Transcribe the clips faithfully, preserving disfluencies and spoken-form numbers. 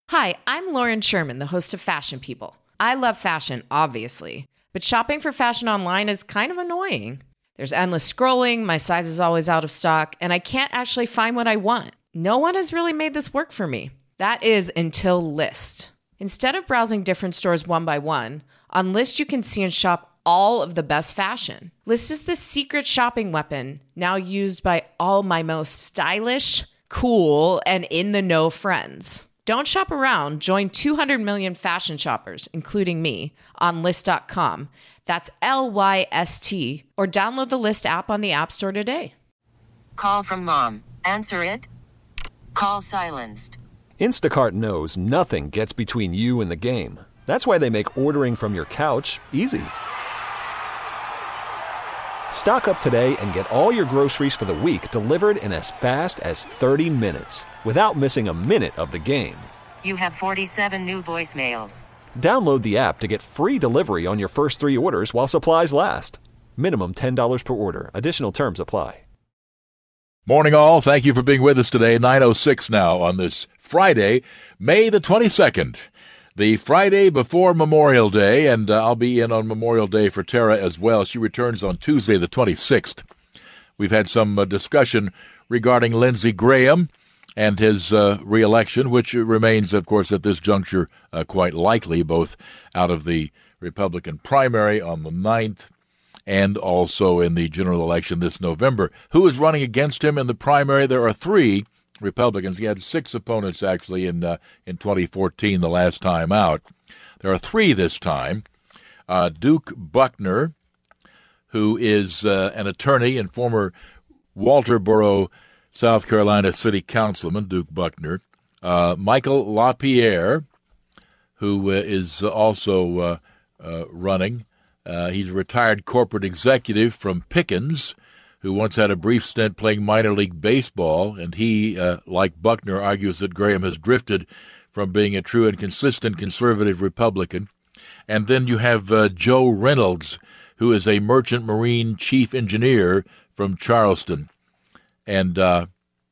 Hi, I'm Lauren Sherman, the host of Fashion People. I love fashion, obviously, but shopping for fashion online is kind of annoying. There's endless scrolling, my size is always out of stock, and I can't actually find what I want. No one has really made this work for me. That is until Lyst. Instead of browsing different stores one by one, on Lyst you can see and shop all of the best fashion. Lyst is the secret shopping weapon, now used by all my most stylish, cool, and in-the-know friends. Don't shop around. Join two hundred million fashion shoppers, including me, on Lyst dot com. That's L Y S T. Or download the Lyst app on the App Store today. Call from mom. Answer it. Call silenced. Instacart knows nothing gets between you and the game. That's why they make ordering from your couch easy. Stock up today and get all your groceries for the week delivered in as fast as thirty minutes without missing a minute of the game. You have forty-seven new voicemails. Download the app to get free delivery on your first three orders while supplies last. Minimum ten dollars per order. Additional terms apply. Morning all. Thank you for being with us today. nine oh six now on this Friday, May the twenty-second. The Friday before Memorial Day, and uh, I'll be in on Memorial Day for Tara as well. She returns on Tuesday the twenty-sixth. We've had some uh, discussion regarding Lindsey Graham and his uh, re-election, which remains, of course, at this juncture uh, quite likely, both out of the Republican primary on the ninth and also in the general election this November. Who is running against him in the primary? There are three Republicans. He had six opponents, actually, in uh, in twenty fourteen, the last time out. There are three this time. Uh, Duke Buckner, who is uh, an attorney and former Walterboro, South Carolina city councilman, Duke Buckner. Uh, Michael LaPierre, who uh, is also uh, uh, running. Uh, he's a retired corporate executive from Pickens, who once had a brief stint playing minor league baseball, and he, uh, like Buckner, argues that Graham has drifted from being a true and consistent conservative Republican. And then you have uh, Joe Reynolds, who is a merchant marine chief engineer from Charleston. And uh,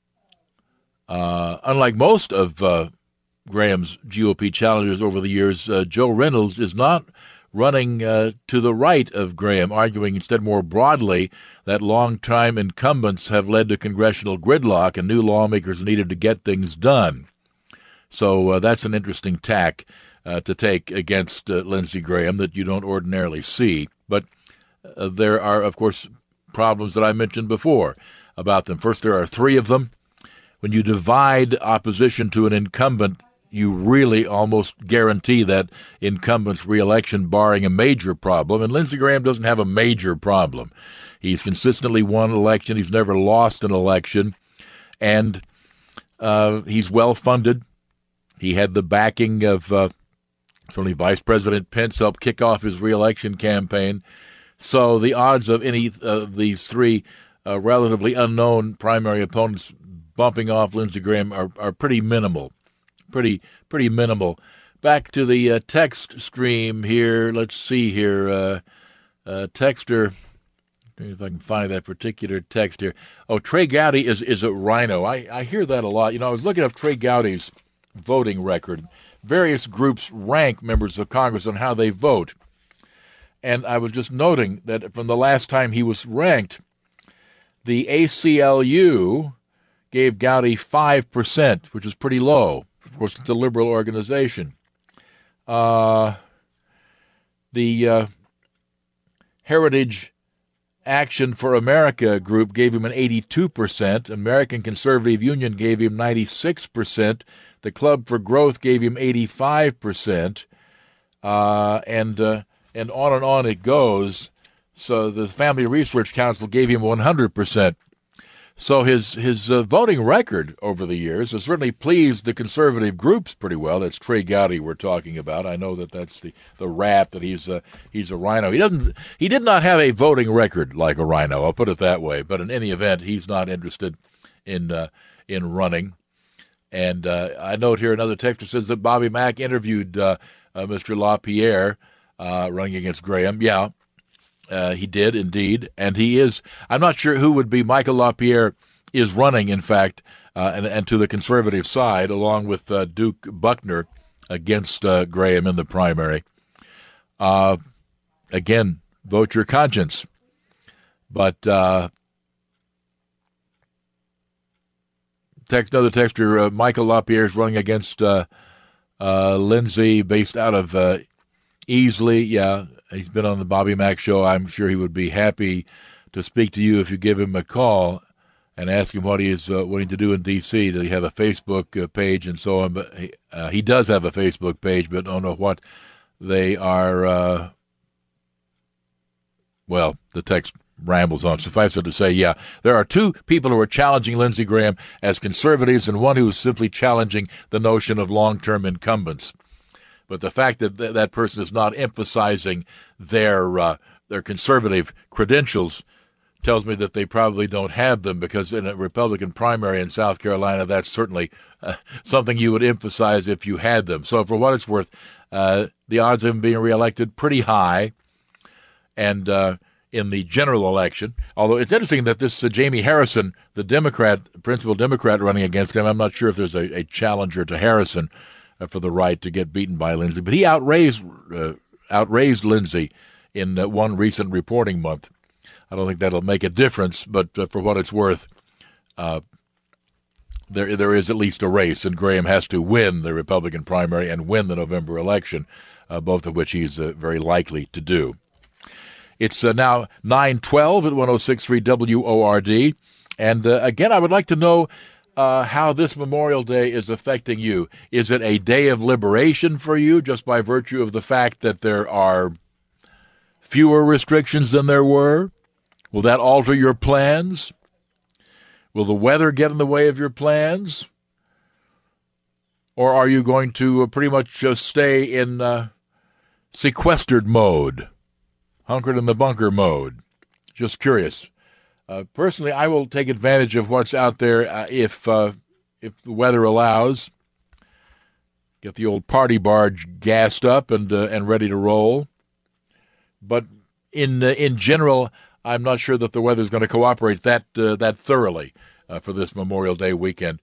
uh, unlike most of uh, Graham's G O P challengers over the years, uh, Joe Reynolds is not running uh, to the right of Graham, arguing instead more broadly that long-time incumbents have led to congressional gridlock and new lawmakers needed to get things done. So uh, that's an interesting tack uh, to take against uh, Lindsey Graham that you don't ordinarily see. But uh, there are, of course, problems that I mentioned before about them. First, there are three of them. When you divide opposition to an incumbent, you really almost guarantee that incumbent's reelection, barring a major problem. And Lindsey Graham doesn't have a major problem. He's consistently won an election. He's never lost an election. And uh, he's well-funded. He had the backing of uh, certainly Vice President Pence helped kick off his reelection campaign. So the odds of any of these three uh, relatively unknown primary opponents bumping off Lindsey Graham are, are pretty minimal. Pretty pretty minimal. Back to the uh, text stream here. Let's see here. Uh, uh, texter, if I can find that particular text here. Oh, Trey Gowdy is, is a rhino. I, I hear that a lot. You know, I was looking up Trey Gowdy's voting record. Various groups rank members of Congress on how they vote. And I was just noting that from the last time he was ranked, the A C L U gave Gowdy five percent, which is pretty low. Of course, it's a liberal organization. Uh, the uh, Heritage Action for America group gave him an eighty-two percent. American Conservative Union gave him ninety-six percent. The Club for Growth gave him eighty-five percent. Uh, and uh, and on and on it goes. So the Family Research Council gave him one hundred percent. So his his uh, voting record over the years has certainly pleased the conservative groups pretty well. That's Trey Gowdy we're talking about. I know that that's the, the rap that he's a, he's a rhino. He doesn't he did not have a voting record like a rhino. I'll put it that way. But in any event, he's not interested in uh, in running. And uh, I note here another texter says that Bobby Mack interviewed uh, uh, Mister LaPierre uh, running against Graham. Yeah. Uh, he did, indeed, and he is. I'm not sure who would be Michael LaPierre is running, in fact, uh, and, and to the conservative side, along with uh, Duke Buckner against uh, Graham in the primary. Uh, again, vote your conscience. But uh, text, another texter, uh, Michael LaPierre is running against uh, uh, Lindsey, based out of uh, Easley. Yeah, he's been on the Bobby Mack show. I'm sure he would be happy to speak to you if you give him a call and ask him what he is uh, wanting to do in D C. Does he have a Facebook uh, page and so on? But he, uh, he does have a Facebook page, but don't know what they are. Uh, well, the text rambles on. Suffice it to say, yeah, there are two people who are challenging Lindsey Graham as conservatives and one who is simply challenging the notion of long-term incumbents. But the fact that th- that person is not emphasizing their uh, their conservative credentials tells me that they probably don't have them, because in a Republican primary in South Carolina, that's certainly uh, something you would emphasize if you had them. So for what it's worth, uh, the odds of him being reelected pretty high. And uh, in the general election, although it's interesting that this uh, Jamie Harrison, the Democrat, principal Democrat running against him, I'm not sure if there's a, a challenger to Harrison uh, for the right to get beaten by Lindsey, but he outraised, uh, outraised Lindsey in uh, one recent reporting month. I don't think that'll make a difference, but uh, for what it's worth, uh, there there is at least a race, and Graham has to win the Republican primary and win the November election, uh, both of which he's uh, very likely to do. It's uh, now nine twelve at one oh six point three W O R D, and uh, again, I would like to know uh, how this Memorial Day is affecting you. Is it a day of liberation for you, just by virtue of the fact that there are fewer restrictions than there were? Will that alter your plans? Will the weather get in the way of your plans? Or are you going to uh, pretty much just stay in uh, sequestered mode, hunkered in the bunker mode? Just curious. Uh, personally, I will take advantage of what's out there uh, if uh, if the weather allows. Get the old party barge gassed up and uh, and ready to roll. But in uh, in general, I'm not sure that the weather is going to cooperate that uh, that thoroughly uh, for this Memorial Day weekend.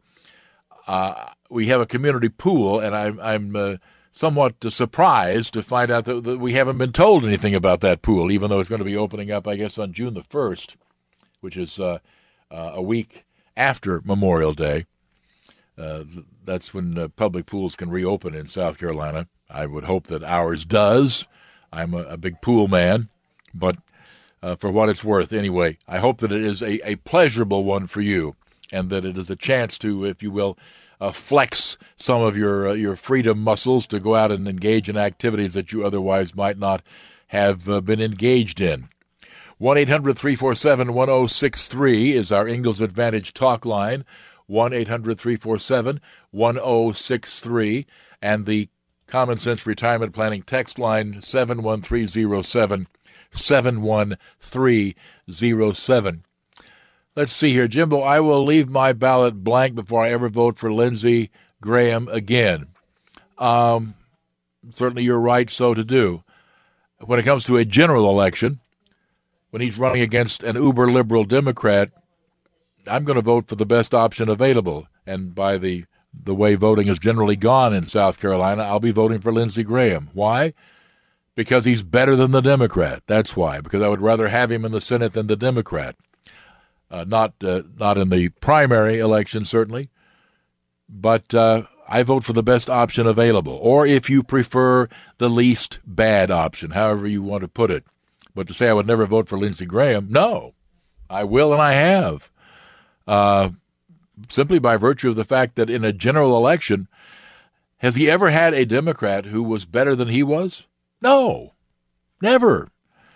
Uh, we have a community pool, and I'm, I'm uh, somewhat uh, surprised to find out that, that we haven't been told anything about that pool, even though it's going to be opening up, I guess, on June the first, which is uh, uh, a week after Memorial Day. Uh, that's when uh, public pools can reopen in South Carolina. I would hope that ours does. I'm a, a big pool man, but Uh, for what it's worth, anyway, I hope that it is a, a pleasurable one for you, and that it is a chance to, if you will, uh, flex some of your uh, your freedom muscles to go out and engage in activities that you otherwise might not have uh, been engaged in. one eight hundred three four seven one oh six three is our Ingalls Advantage talk line, one eight hundred three four seven one oh six three, and the Common Sense Retirement Planning text line, seven one three zero seven. seven one three zero seven. Let's see here. Jimbo, I will leave my ballot blank before I ever vote for Lindsey Graham again. Um, certainly you're right so to do. When it comes to a general election, when he's running against an uber-liberal Democrat, I'm going to vote for the best option available. And by the, the way voting has generally gone in South Carolina, I'll be voting for Lindsey Graham. Why? Because he's better than the Democrat. That's why. Because I would rather have him in the Senate than the Democrat. Uh, not uh, not in the primary election, certainly. But uh, I vote for the best option available. Or if you prefer, the least bad option, however you want to put it. But to say I would never vote for Lindsey Graham, no. I will and I have. Uh, simply by virtue of the fact that in a general election, has he ever had a Democrat who was better than he was? No, never.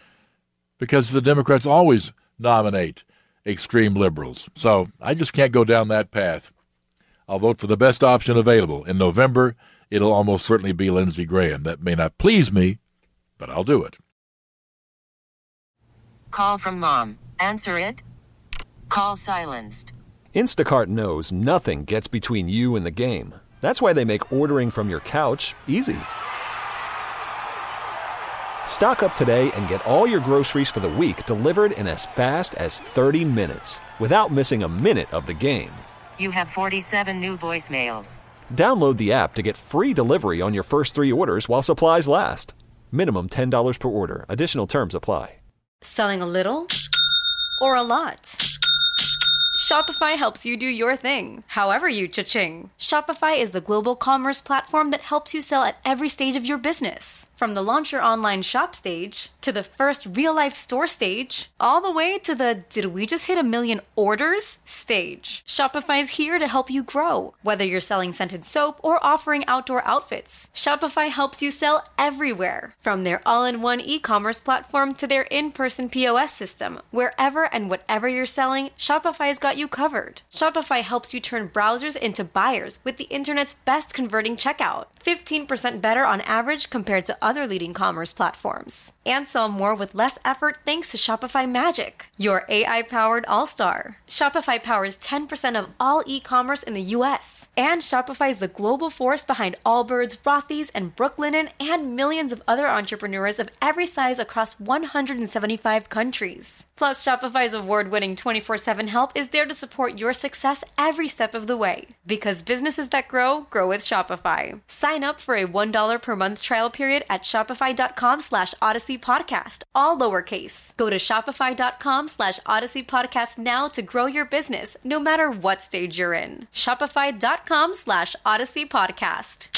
Because the Democrats always nominate extreme liberals. So I just can't go down that path. I'll vote for the best option available. In November, it'll almost certainly be Lindsey Graham. That may not please me, but I'll do it. Call from mom. Answer it. Call silenced. Instacart knows nothing gets between you and the game. That's why they make ordering from your couch easy. Stock up today and get all your groceries for the week delivered in as fast as thirty minutes without missing a minute of the game. You have forty-seven new voicemails. Download the app to get free delivery on your first three orders while supplies last. Minimum ten dollars per order. Additional terms apply. Selling a little or a lot? Shopify helps you do your thing, however you cha-ching. Shopify is the global commerce platform that helps you sell at every stage of your business. From the launch your online shop stage, to the first real-life store stage, all the way to the did we just hit a million orders stage. Shopify's here to help you grow. Whether you're selling scented soap or offering outdoor outfits, Shopify helps you sell everywhere. From their all-in-one e-commerce platform to their in-person P O S system, wherever and whatever you're selling, Shopify's got you covered. Shopify helps you turn browsers into buyers with the internet's best converting checkout, fifteen percent better on average compared to other leading commerce platforms. And sell more with less effort thanks to Shopify Magic, your A I-powered all-star. Shopify powers ten percent of all e-commerce in the U S. And Shopify is the global force behind Allbirds, Rothy's, and Brooklinen, and millions of other entrepreneurs of every size across one hundred seventy-five countries. Plus, Shopify's award-winning twenty-four seven help is there to support your success every step of the way. Because businesses that grow, grow with Shopify. Sign up for a one dollar per month trial period at shopify.com slash Odyssey Podcast, all lowercase. Go to shopify.com slash Odyssey Podcast now to grow your business, no matter what stage you're in. Shopify.com slash Odyssey Podcast.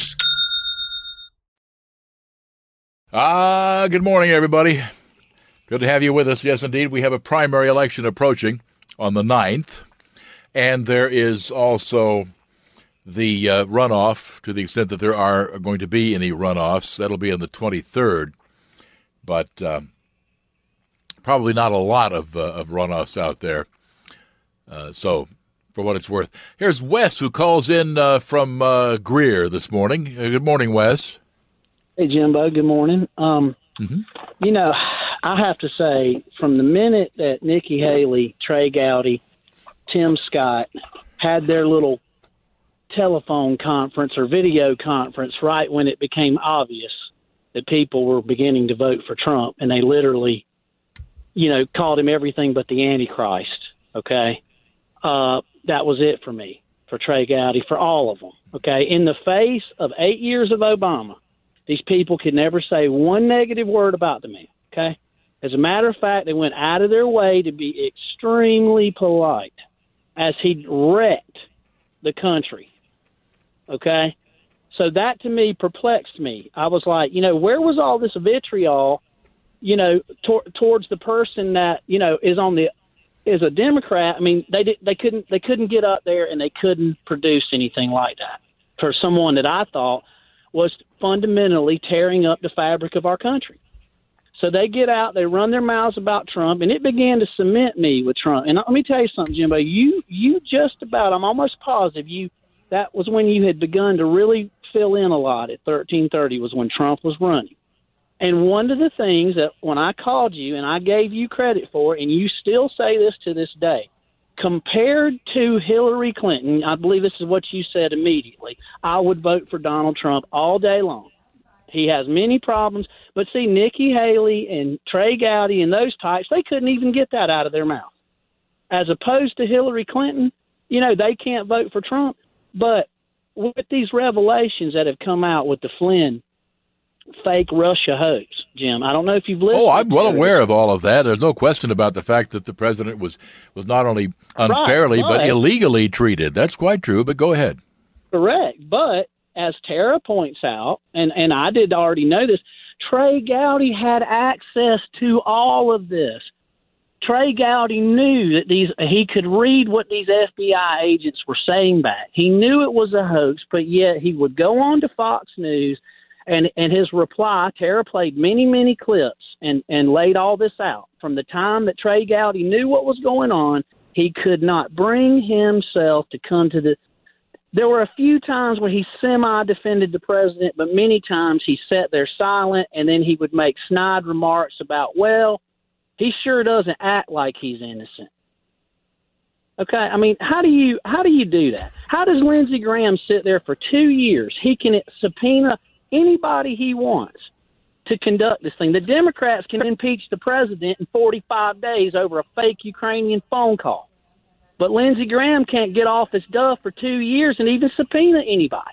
Ah, good morning, everybody. Good to have you with us. Yes, indeed. We have a primary election approaching on the ninth, and there is also the uh, runoff, to the extent that there are going to be any runoffs. That'll be on the twenty-third, but uh, probably not a lot of, uh, of runoffs out there. Uh, so, for what it's worth. Here's Wes, who calls in uh, from uh, Greer this morning. Uh, good morning, Wes. Hey, Jimbo. Good morning. Um, mm-hmm. You know, I have to say, from the minute that Nikki Haley, Trey Gowdy, Tim Scott had their little telephone conference or video conference right when it became obvious that people were beginning to vote for Trump, and they literally, you know, called him everything but the Antichrist, okay? Uh, that was it for me, for Trey Gowdy, for all of them, okay? In the face of eight years of Obama, these people could never say one negative word about the man, okay? As a matter of fact, they went out of their way to be extremely polite as he wrecked the country. Okay? So that, to me, perplexed me. I was like, you know, where was all this vitriol, you know, tor- towards the person that, you know, is on the is a Democrat? I mean, they did, they couldn't they couldn't get up there and they couldn't produce anything like that for someone that I thought was fundamentally tearing up the fabric of our country. So they get out, they run their mouths about Trump, and it began to cement me with Trump. And let me tell you something, Jimbo, you you just about, I'm almost positive you, that was when you had begun to really fill in a lot at thirteen thirty was when Trump was running. And one of the things that when I called you and I gave you credit for, and you still say this to this day, compared to Hillary Clinton, I believe this is what you said immediately, I would vote for Donald Trump all day long. He has many problems, but see, Nikki Haley and Trey Gowdy and those types, they couldn't even get that out of their mouth. As opposed to Hillary Clinton, you know, they can't vote for Trump. But with these revelations that have come out with the Flynn fake Russia hoax, Jim, I don't know if you've listened. Oh, I'm well aware of all of that. There's no question about the fact that the president was, was not only unfairly, right, but, but illegally treated. That's quite true, but go ahead. Correct. But as Tara points out, and, and I did already know this, Trey Gowdy had access to all of this. Trey Gowdy knew that these he could read what these F B I agents were saying back. He knew it was a hoax, but yet he would go on to Fox News, and, and his reply, Tara played many, many clips and, and laid all this out. From the time that Trey Gowdy knew what was going on, he could not bring himself to come to the – there were a few times where he semi-defended the president, but many times he sat there silent, and then he would make snide remarks about, well, he sure doesn't act like he's innocent. Okay, I mean, how do you how do you do that? How does Lindsey Graham sit there for two years? He can subpoena anybody he wants to conduct this thing. The Democrats can impeach the president in forty-five days over a fake Ukrainian phone call. But Lindsey Graham can't get off his duff for two years and even subpoena anybody.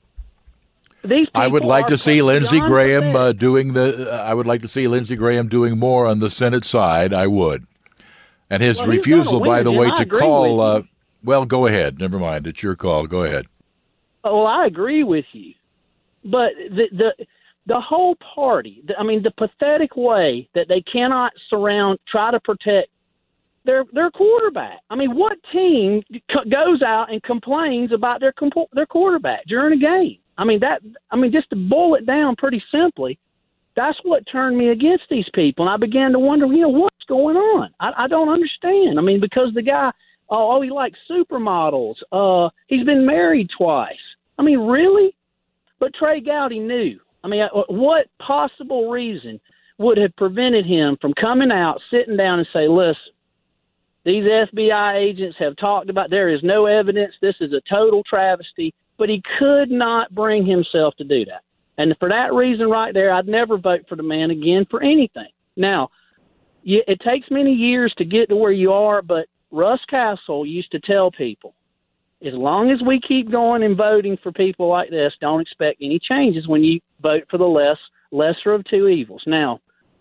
These I would like to see Lindsey beyond Graham uh, doing the. Uh, I would like to see Lindsey Graham doing more on the Senate side. I would, and his Well, he's refusal, gonna by win, the and way, I to agree call. with Uh, you. well, go ahead. Never mind. It's your call. Go ahead. Well, I agree with you, but the the the whole party. I mean, the pathetic way that they cannot surround, try to protect their their quarterback. I mean, what team c- goes out and complains about their comp- their quarterback during a game? I mean that. I mean, just to boil it down pretty simply, that's what turned me against these people, and I began to wonder, you know, what's going on? I, I don't understand. I mean, because the guy, oh, he likes supermodels. Uh, he's been married twice. I mean, really? But Trey Gowdy knew. I mean, what possible reason would have prevented him from coming out, sitting down, and say, "Listen, these F B I agents have talked about. There is no evidence. This is a total travesty." But he could not bring himself to do that. And for that reason right there, I'd never vote for the man again for anything. Now, it takes many years to get to where you are, but Russ Castle used to tell people, as long as we keep going and voting for people like this, don't expect any changes when you vote for the less lesser of two evils. Now,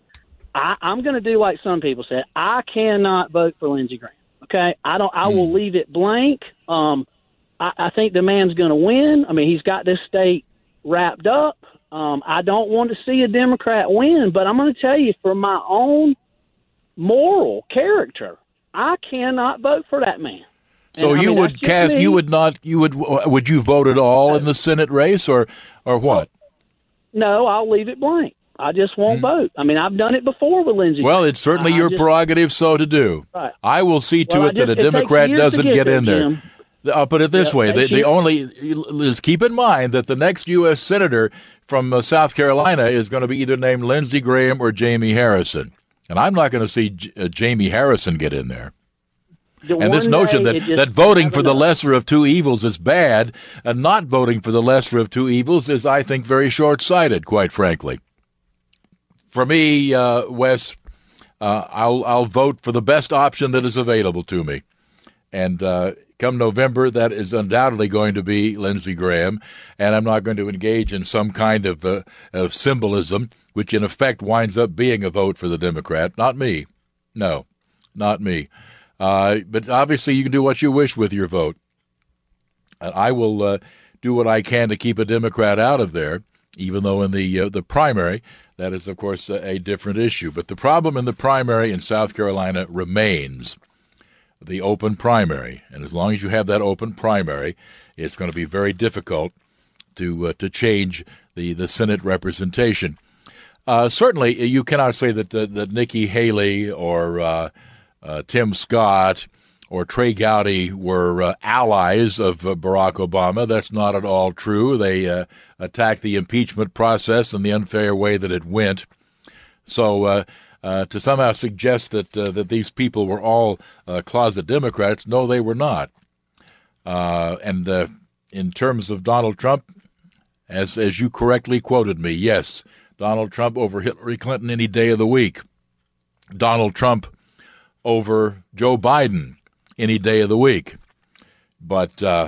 I, I'm going to do like some people said. I cannot vote for Lindsey Graham. Okay, I don't. I will leave it blank. Um, I, I think the man's going to win. I mean, he's got this state wrapped up. Um, I don't want to see a Democrat win, but I'm going to tell you, for my own moral character, I cannot vote for that man. So And, I you mean, would that's just cast. me. You would not. You would. Would you vote at all in the Senate race, or or what? No, I'll leave it blank. I just won't vote. I mean, I've done it before with Lindsey. Well, Graham. it's certainly I- I your just- prerogative so to do. Right. I will see to Well, I it that a just- it takes Democrat years to doesn't get get there, in there. Jim. I'll put it this Yeah, way: they, thank they you. only Liz, keep in mind that the next U S senator from uh, South Carolina is going to be either named Lindsey Graham or Jamie Harrison, and I'm not going to see J- uh, Jamie Harrison get in there. The And this one notion day that, it just that voting for never the knows. lesser of two evils is bad, and not voting for the lesser of two evils is, I think, very short-sighted, quite frankly. For me, uh, Wes, uh, I'll I'll vote for the best option that is available to me. And uh, come November, that is undoubtedly going to be Lindsey Graham, and I'm not going to engage in some kind of, uh, of symbolism, which in effect winds up being a vote for the Democrat. Not me. No, not me. Uh, but obviously you can do what you wish with your vote. And I will uh, do what I can to keep a Democrat out of there, even though in the uh, the primary, that is, of course, a, a different issue. But the problem in the primary in South Carolina remains the open primary. And as long as you have that open primary, it's going to be very difficult to uh, to change the, the Senate representation. Uh, certainly, you cannot say that, that, that Nikki Haley or uh, uh, Tim Scott or Trey Gowdy were uh, allies of uh, Barack Obama. That's not at all true. They uh, attacked the impeachment process and the unfair way that it went. So uh, uh, to somehow suggest that uh, that these people were all uh, closet Democrats, no, they were not. Uh, and uh, in terms of Donald Trump, as as you correctly quoted me, yes, Donald Trump over Hillary Clinton any day of the week. Donald Trump over Joe Biden any day of the week. But uh,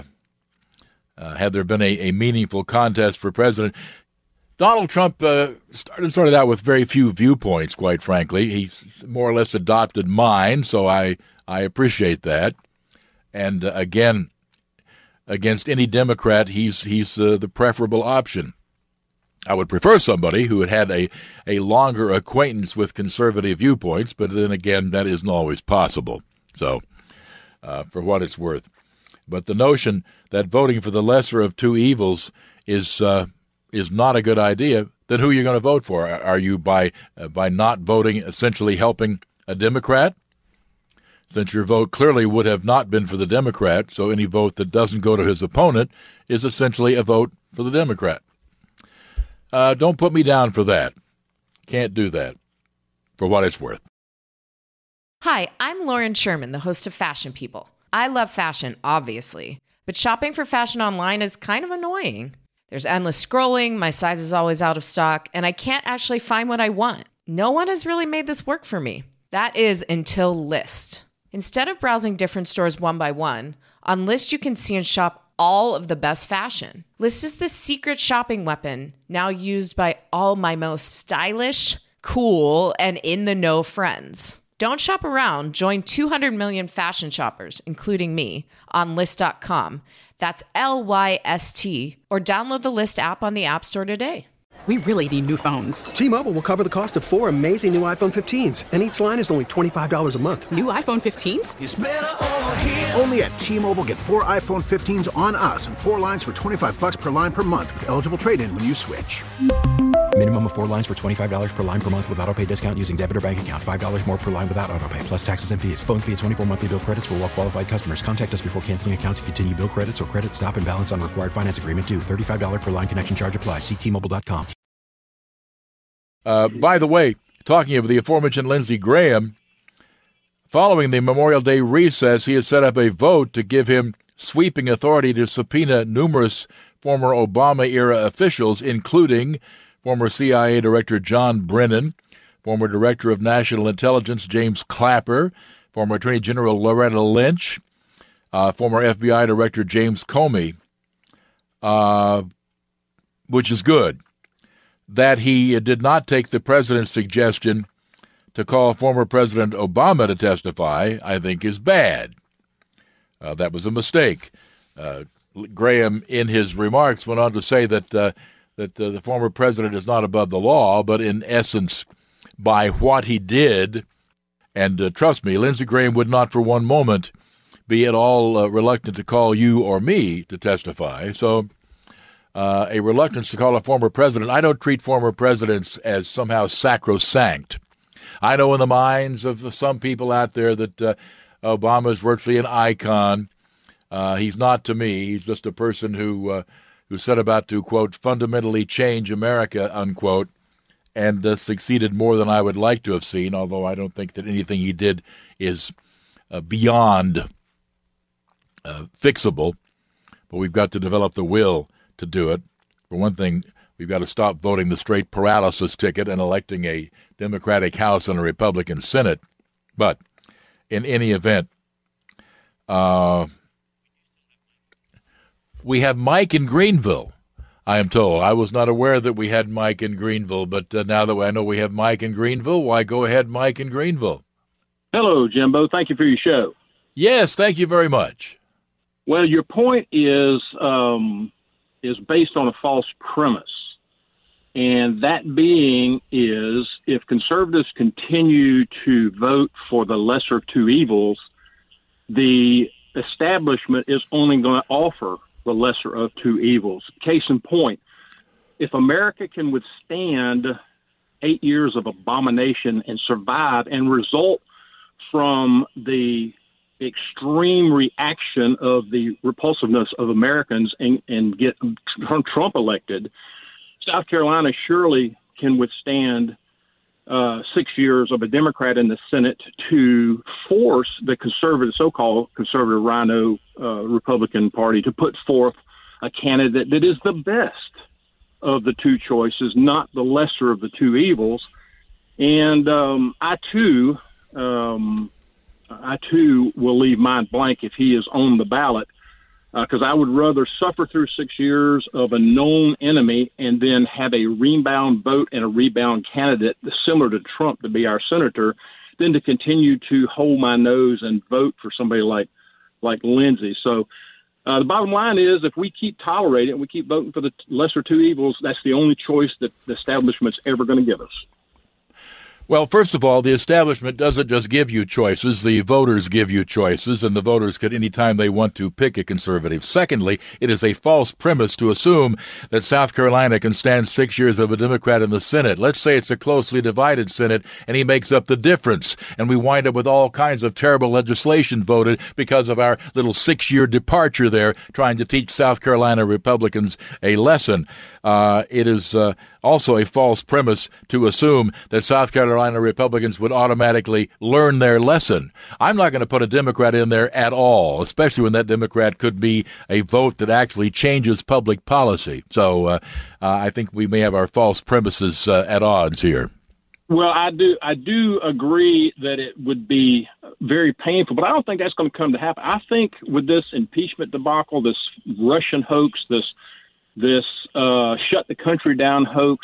uh, had there been a, a meaningful contest for president, Donald Trump uh, started started out with very few viewpoints, quite frankly. He's more or less adopted mine, so I, I appreciate that. And uh, again, against any Democrat, he's he's uh, the preferable option. I would prefer somebody who had had a, a longer acquaintance with conservative viewpoints, but then again, that isn't always possible. So, uh, for what it's worth. But the notion that voting for the lesser of two evils is uh, is not a good idea, then who are you going to vote for? Are you, by uh, by not voting, essentially helping a Democrat? Since your vote clearly would have not been for the Democrat, so any vote that doesn't go to his opponent is essentially a vote for the Democrat. Uh, don't put me down for that. Can't do that, for what it's worth. Hi, I'm Lauren Sherman, the host of Fashion People. I love fashion, obviously, but shopping for fashion online is kind of annoying. There's endless scrolling, my size is always out of stock, and I can't actually find what I want. No one has really made this work for me. That is until Lyst. Instead of browsing different stores one by one, on Lyst you can see and shop all of the best fashion. Lyst is the secret shopping weapon now used by all my most stylish, cool, and in-the-know friends. Don't shop around. Join two hundred million fashion shoppers, including me, on Lyst dot com. That's L Y S T, or download the Lyst app on the App Store today. We really need new phones. T-Mobile will cover the cost of four amazing new iPhone fifteens, and each line is only twenty-five dollars a month. New iPhone fifteens? It's better over here. Only at T-Mobile, get four iPhone fifteens on us and four lines for twenty-five dollars per line per month with eligible trade-in when you switch. Minimum of four lines for twenty-five dollars per line per month with autopay discount using debit or bank account. five dollars more per line without autopay, plus taxes and fees. Phone fee at twenty-four monthly bill credits for well-qualified customers. Contact us before canceling account to continue bill credits or credit stop and balance on required finance agreement due. thirty-five dollars per line connection charge applies. See T Mobile dot com. Uh, by the way, talking of the aforementioned Lindsey Graham, following the Memorial Day recess, he has set up a vote to give him sweeping authority to subpoena numerous former Obama-era officials, including former C I A Director John Brennan, former Director of National Intelligence James Clapper, former Attorney General Loretta Lynch, uh, former F B I Director James Comey, uh, which is good. That he did not take the president's suggestion to call former President Obama to testify, I think is bad. Uh, that was a mistake. Uh, Graham, in his remarks, went on to say that uh, that uh, the former president is not above the law, but in essence, by what he did, and uh, trust me, Lindsey Graham would not for one moment be at all uh, reluctant to call you or me to testify. So uh, a reluctance to call a former president, I don't treat former presidents as somehow sacrosanct. I know in the minds of some people out there that uh, Obama is virtually an icon. Uh, he's not to me. He's just a person who uh, who set about to, quote, fundamentally change America, unquote, and uh, succeeded more than I would like to have seen, although I don't think that anything he did is uh, beyond uh, fixable. But we've got to develop the will to do it. For one thing, we've got to stop voting the straight paralysis ticket and electing a Democratic House and a Republican Senate. But in any event, uh, we have Mike in Greenville, I am told. I was not aware that we had Mike in Greenville, but uh, now that I know we have Mike in Greenville, why go ahead, Mike in Greenville. Hello, Jimbo. Thank you for your show. Yes, thank you very much. Well, your point is um, is based on a false premise. And that being is if conservatives continue to vote for the lesser of two evils, the establishment is only going to offer the lesser of two evils. Case in point, if America can withstand eight years of abomination and survive and result from the extreme reaction of the repulsiveness of Americans and, and get Trump elected, South Carolina surely can withstand uh, six years of a Democrat in the Senate to force the conservative, so-called conservative rhino uh, Republican Party to put forth a candidate that is the best of the two choices, not the lesser of the two evils. And um, I too, um, I too will leave mine blank if he is on the ballot. Because uh, I would rather suffer through six years of a known enemy and then have a rebound vote and a rebound candidate similar to Trump to be our senator than to continue to hold my nose and vote for somebody like like Lindsey. So uh, the bottom line is if we keep tolerating it, we keep voting for the lesser two evils, that's the only choice that the establishment's ever going to give us. Well, first of all, the establishment doesn't just give you choices. The voters give you choices, and the voters could any time they want to pick a conservative. Secondly, it is a false premise to assume that South Carolina can stand six years of a Democrat in the Senate. Let's say it's a closely divided Senate, and he makes up the difference, and we wind up with all kinds of terrible legislation voted because of our little six-year departure there, trying to teach South Carolina Republicans a lesson. Uh, it is uh, also a false premise to assume that South Carolina Carolina Republicans would automatically learn their lesson. I'm not going to put a Democrat in there at all, especially when that Democrat could be a vote that actually changes public policy. So uh, uh, I think we may have our false premises uh, at odds here. Well, I do I do agree that it would be very painful, but I don't think that's going to come to happen. I think with this impeachment debacle, this Russian hoax, this this uh, shut the country down hoax,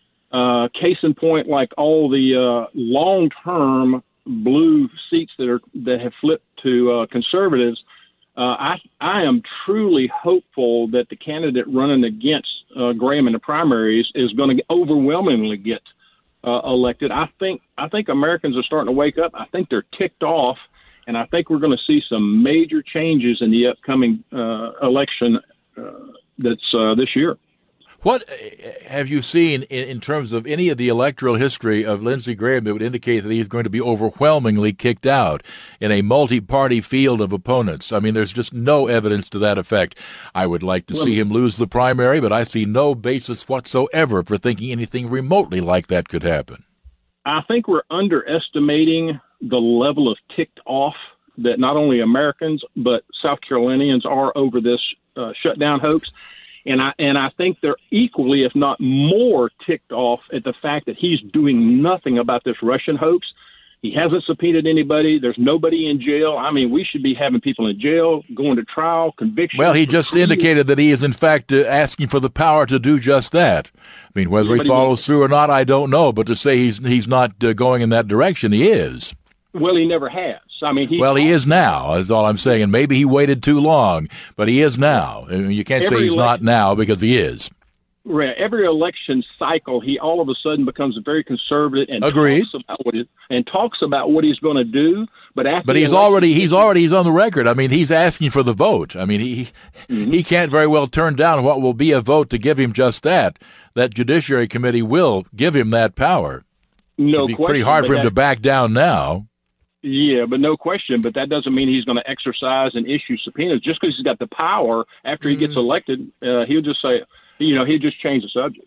uh, case in point, like all the uh, long-term blue seats that are that have flipped to uh, conservatives, uh, I I am truly hopeful that the candidate running against uh, Graham in the primaries is going to overwhelmingly get Uh, elected. I think I think Americans are starting to wake up. I think they're ticked off, and I think we're going to see some major changes in the upcoming uh, election uh, that's uh, this year. What have you seen in, in terms of any of the electoral history of Lindsey Graham that would indicate that he's going to be overwhelmingly kicked out in a multi-party field of opponents? I mean, there's just no evidence to that effect. I would like to well, see him lose the primary, but I see no basis whatsoever for thinking anything remotely like that could happen. I think we're underestimating the level of ticked off that not only Americans but South Carolinians are over this uh, shutdown hoax. And I and I think they're equally, if not more, ticked off at the fact that he's doing nothing about this Russian hoax. He hasn't subpoenaed anybody. There's nobody in jail. I mean, we should be having people in jail, going to trial, conviction. Well, he just indicated that he is, in fact, uh, asking for the power to do just that. I mean, whether yeah, he follows he, through or not, I don't know. But to say he's he's not uh, going in that direction, he is. Well, he never has. I mean, he well, he is now, is all I'm saying. And maybe he waited too long, but he is now. I mean, you can't say he's election, not now because he is. Right. Every election cycle, he all of a sudden becomes very conservative and Agreed. talks about what he, and talks about what he's going to do. But after but he's election, already he's already he's on the record. I mean, he's asking for the vote. I mean, he mm-hmm. he can't very well turn down what will be a vote to give him just that. That Judiciary Committee will give him that power. No It'd be question. Pretty hard for him that, to back down now. Yeah, but no question. But that doesn't mean he's going to exercise and issue subpoenas. Just because he's got the power after he gets elected, uh, he'll just say, you know, he'll just change the subject.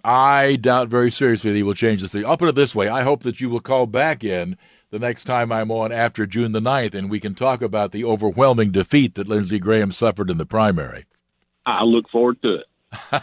I doubt very seriously that he will change the thing. I'll put it this way. I hope that you will call back in the next time I'm on after June the ninth, and we can talk about the overwhelming defeat that Lindsey Graham suffered in the primary. I look forward to it.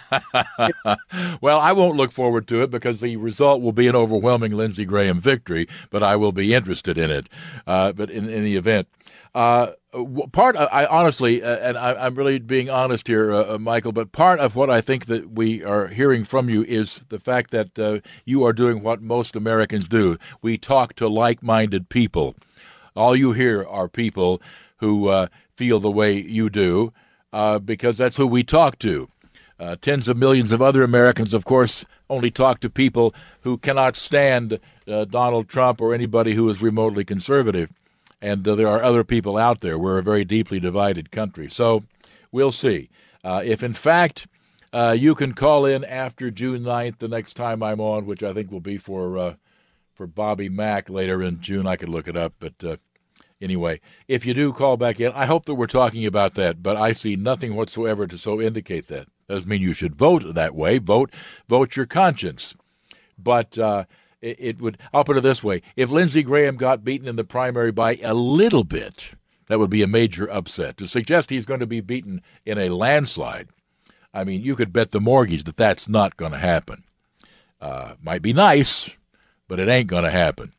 Well, I won't look forward to it because the result will be an overwhelming Lindsey Graham victory, but I will be interested in it. Uh, but in, in the event, uh, part of, I honestly, uh, and I, I'm really being honest here, uh, uh, Michael, but part of what I think that we are hearing from you is the fact that uh, you are doing what most Americans do. We talk to like-minded people. All you hear are people who uh, feel the way you do uh, because that's who we talk to. Uh, tens of millions of other Americans, of course, only talk to people who cannot stand uh, Donald Trump or anybody who is remotely conservative. And uh, there are other people out there. We're a very deeply divided country. So we'll see. Uh, if, in fact, uh, you can call in after June ninth, the next time I'm on, which I think will be for uh, for Bobby Mack later in June. I could look it up. But uh, anyway, if you do call back in, I hope that we're talking about that. But I see nothing whatsoever to so indicate that. Doesn't mean you should vote that way. Vote, vote your conscience. But uh, it, it would. I'll put it this way: if Lindsey Graham got beaten in the primary by a little bit, that would be a major upset. To suggest he's going to be beaten in a landslide, I mean, you could bet the mortgage that that's not going to happen. Uh, might be nice, but it ain't going to happen.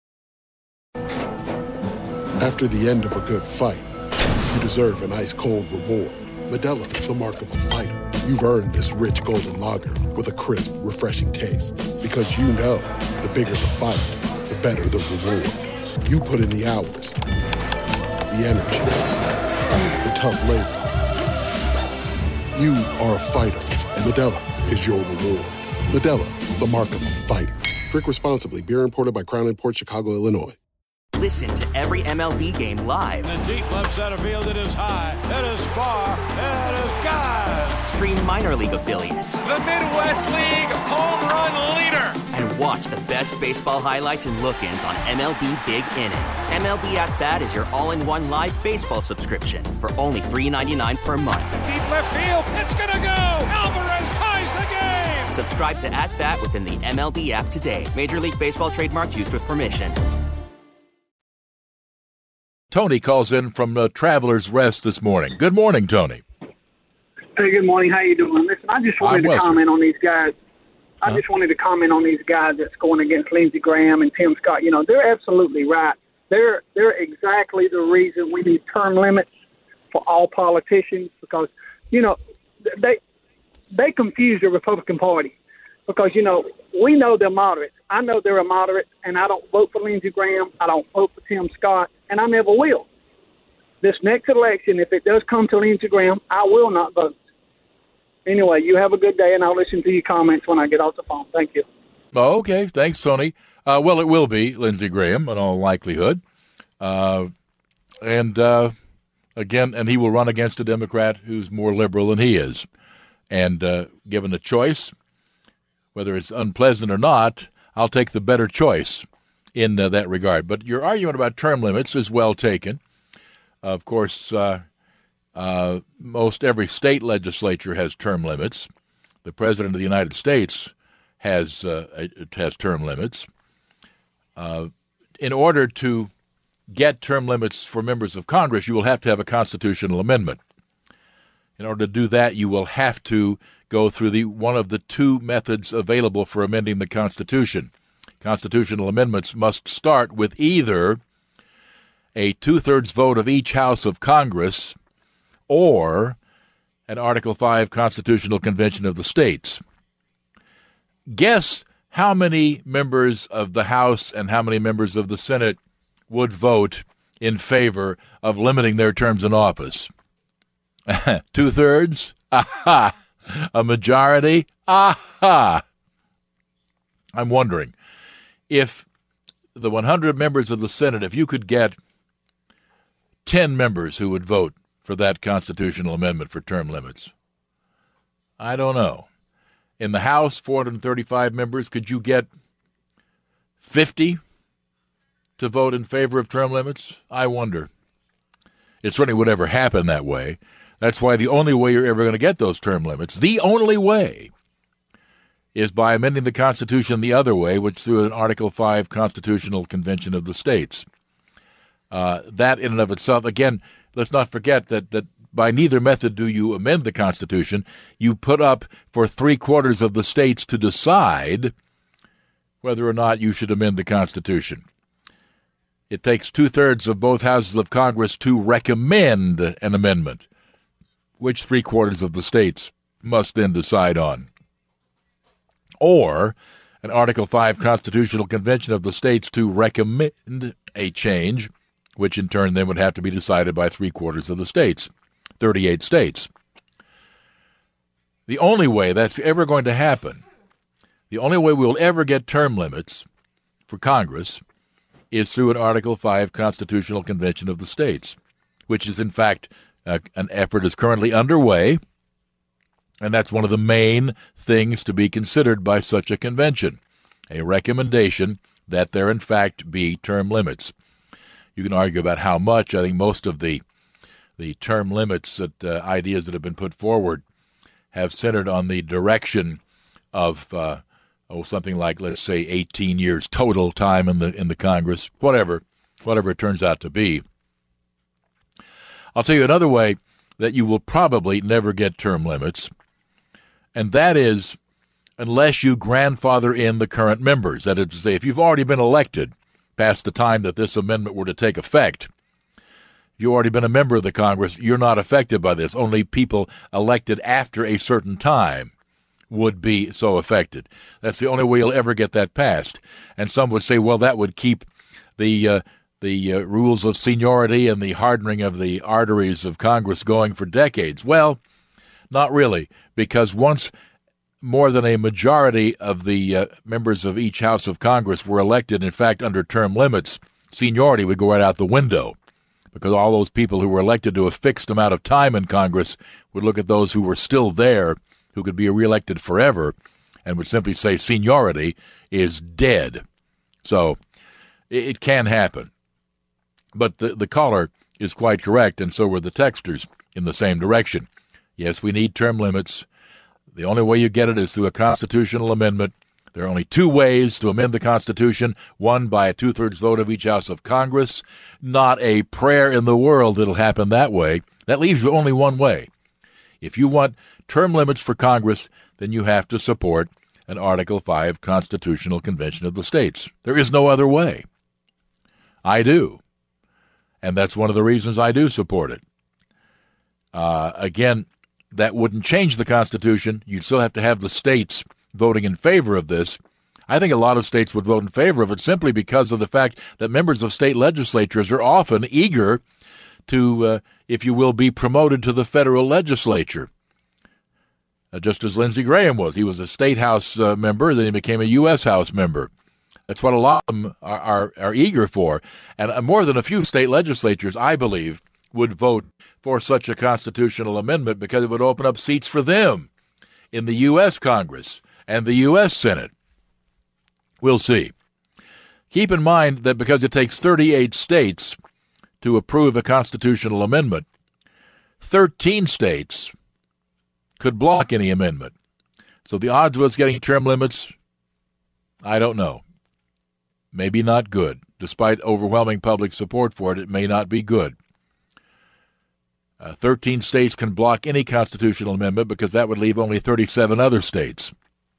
After the end of a good fight, you deserve an ice-cold reward. Modelo is the mark of a fighter. You've earned this rich golden lager with a crisp, refreshing taste. Because you know, the bigger the fight, the better the reward. You put in the hours, the energy, the tough labor. You are a fighter, and Modelo is your reward. Modelo, the mark of a fighter. Drink responsibly. Beer imported by Crown Imports, Chicago, Illinois. Listen to every M L B game live. In the deep left center field, it is high, it is far, it is gone. Stream minor league affiliates. The Midwest League home run leader. And watch the best baseball highlights and look-ins on M L B Big Inning. M L B At Bat is your all-in-one live baseball subscription for only three dollars and ninety-nine cents per month. Deep left field, it's gonna go. Alvarez ties the game. Subscribe to At Bat within the M L B app today. Major League Baseball trademarks used with permission. Tony calls in from uh, Travelers Rest this morning. Good morning, Tony. Hey, good morning. How you doing? Listen, I just wanted I'm to well, comment sir. on these guys. I Huh? just wanted to comment on these guys that's going against Lindsey Graham and Tim Scott. You know, they're absolutely right. They're they're exactly the reason we need term limits for all politicians because, you know, they they confuse the Republican Party because, you know, we know they're moderates. I know they're a moderate, and I don't vote for Lindsey Graham. I don't vote for Tim Scott, and I never will. This next election, if it does come to Lindsey Graham, I will not vote. Anyway, you have a good day, and I'll listen to your comments when I get off the phone. Thank you. Oh, okay. Thanks, Tony. Uh, well, it will be Lindsey Graham in all likelihood. Uh, and, uh, again, and he will run against a Democrat who's more liberal than he is. And uh, given a choice, whether it's unpleasant or not, I'll take the better choice in uh, that regard. But your argument about term limits is well taken. Of course, uh, uh, most every state legislature has term limits. The President of the United States has uh, has term limits. Uh, in order to get term limits for members of Congress, you will have to have a constitutional amendment. In order to do that, you will have to go through the one of the two methods available for amending the Constitution. Constitutional amendments must start with either a two-thirds vote of each House of Congress or an Article five Constitutional Convention of the States. Guess how many members of the House and how many members of the Senate would vote in favor of limiting their terms in office? Two-thirds? Aha! A majority? Aha! I'm wondering, if the one hundred members of the Senate, if you could get ten members who would vote for that constitutional amendment for term limits, I don't know. In the House, four hundred thirty-five members, could you get fifty to vote in favor of term limits? I wonder. It certainly would ever happen that way. That's why the only way you're ever going to get those term limits, the only way, is by amending the Constitution the other way, which through an Article five Constitutional Convention of the States. Uh, that in and of itself, again, let's not forget that, that by neither method do you amend the Constitution. You put up for three-quarters of the states to decide whether or not you should amend the Constitution. It takes two-thirds of both houses of Congress to recommend an amendment, which three-quarters of the states must then decide on. Or an Article five Constitutional Convention of the States to recommend a change, which in turn then would have to be decided by three-quarters of the states, thirty-eight states. The only way that's ever going to happen, the only way we'll ever get term limits for Congress is through an Article five Constitutional Convention of the States, which is in fact uh, an effort is currently underway, and that's one of the main things to be considered by such a convention, a recommendation that there in fact be term limits. You can argue about how much. I think most of the the term limits, that uh, ideas that have been put forward, have centered on the direction of uh, oh something like, let's say, eighteen years total time in the in the Congress, whatever, whatever it turns out to be. I'll tell you another way that you will probably never get term limits, and that is unless you grandfather in the current members. That is to say, if you've already been elected past the time that this amendment were to take effect, you've already been a member of the Congress, you're not affected by this. Only people elected after a certain time would be so affected. That's the only way you'll ever get that passed. And some would say, well, that would keep the uh, the uh, rules of seniority and the hardening of the arteries of Congress going for decades. Well, not really, because once more than a majority of the uh, members of each House of Congress were elected, in fact, under term limits, seniority would go right out the window, because all those people who were elected to a fixed amount of time in Congress would look at those who were still there, who could be reelected forever, and would simply say seniority is dead. So it, it can happen. But the, the caller is quite correct, and so were the texters in the same direction. Yes, we need term limits. The only way you get it is through a constitutional amendment. There are only two ways to amend the Constitution, one by a two-thirds vote of each House of Congress. Not a prayer in the world it'll happen that way. That leaves you only one way. If you want term limits for Congress, then you have to support an Article five Constitutional Convention of the States. There is no other way. I do. And that's one of the reasons I do support it. Uh, again, that wouldn't change the Constitution. You'd still have to have the states voting in favor of this. I think a lot of states would vote in favor of it simply because of the fact that members of state legislatures are often eager to, uh, if you will, be promoted to the federal legislature. Uh, just as Lindsey Graham was. He was a state house uh, member, then he became a U S House member. That's what a lot of them are, are, are eager for. And uh, more than a few state legislatures, I believe, would vote for such a constitutional amendment because it would open up seats for them in the U S Congress and the U S Senate. We'll see. Keep in mind that because it takes thirty-eight states to approve a constitutional amendment, thirteen states could block any amendment. So the odds of us getting term limits, I don't know. Maybe not good. Despite overwhelming public support for it, it may not be good. Uh, thirteen states can block any constitutional amendment because that would leave only thirty-seven other states.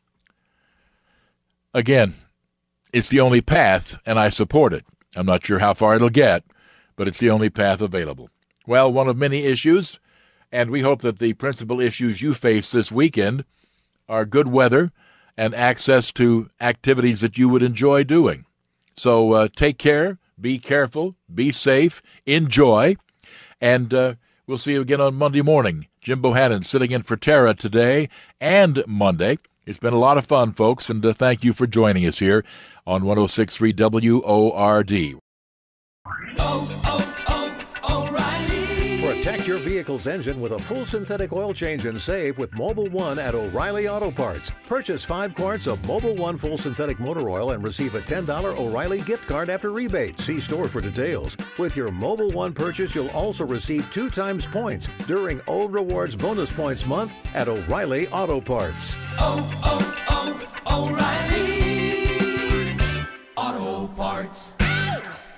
Again, it's the only path, and I support it. I'm not sure how far it'll get, but it's the only path available. Well, one of many issues, and we hope that the principal issues you face this weekend are good weather and access to activities that you would enjoy doing. So uh, take care, be careful, be safe, enjoy, and uh, we'll see you again on Monday morning. Jim Bohannon sitting in for Tara today and Monday. It's been a lot of fun, folks, and uh, thank you for joining us here on one oh six point three W O R D. Oh, oh, oh, O'Reilly. Protect your vehicle's engine with a full synthetic oil change and save with Mobil one at O'Reilly Auto Parts. Purchase five quarts of Mobil one full synthetic motor oil and receive a ten dollars O'Reilly gift card after rebate. See store for details. With your Mobil one purchase, you'll also receive two times points during Old Rewards Bonus Points Month at O'Reilly Auto Parts. Oh, oh, oh, O'Reilly Auto Parts.